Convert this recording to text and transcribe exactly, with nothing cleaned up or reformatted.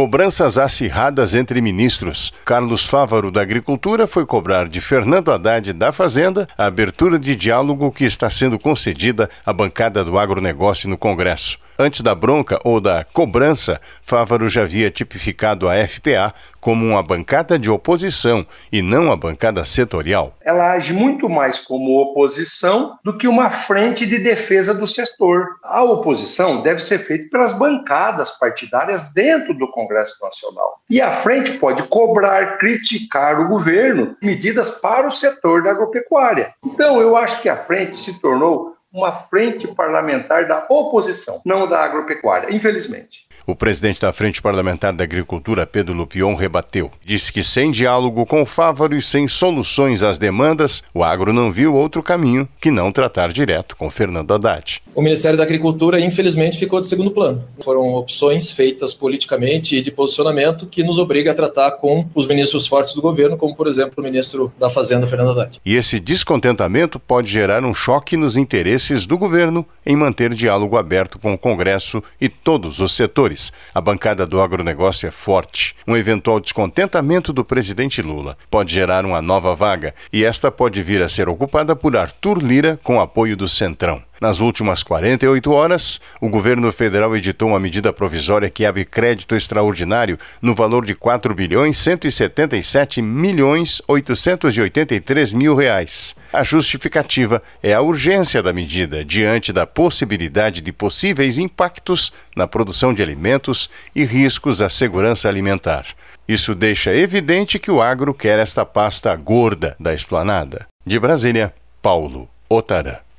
Cobranças acirradas entre ministros. Carlos Fávaro, da Agricultura, foi cobrar de Fernando Haddad, da Fazenda, a abertura de diálogo que está sendo concedida à bancada do agronegócio no Congresso. Antes da bronca ou da cobrança, Fávaro já havia tipificado a F P A como uma bancada de oposição e não a bancada setorial. Ela age muito mais como oposição do que uma frente de defesa do setor. A oposição deve ser feita pelas bancadas partidárias dentro do Congresso Nacional. E a frente pode cobrar, criticar o governo medidas para o setor da agropecuária. Então, eu acho que a frente se tornou uma frente parlamentar da oposição, não da agropecuária, infelizmente. O presidente da Frente Parlamentar da Agricultura, Pedro Lupion, rebateu. Disse que sem diálogo com Fávaro e sem soluções às demandas, o agro não viu outro caminho que não tratar direto com Fernando Haddad. O Ministério da Agricultura, infelizmente, ficou de segundo plano. Foram opções feitas politicamente e de posicionamento que nos obriga a tratar com os ministros fortes do governo, como, por exemplo, o ministro da Fazenda, Fernando Haddad. E esse descontentamento pode gerar um choque nos interesses do governo em manter diálogo aberto com o Congresso e todos os setores. A bancada do agronegócio é forte. Um eventual descontentamento do presidente Lula pode gerar uma nova vaga e esta pode vir a ser ocupada por Arthur Lira com apoio do Centrão. Nas últimas quarenta e oito horas, o governo federal editou uma medida provisória que abre crédito extraordinário no valor de quatro bilhões cento e setenta e sete milhões oitocentos e oitenta e três mil reais. A justificativa é a urgência da medida diante da possibilidade de possíveis impactos na produção de alimentos e riscos à segurança alimentar. Isso deixa evidente que o agro quer esta pasta gorda da esplanada. De Brasília, Paulo Otara.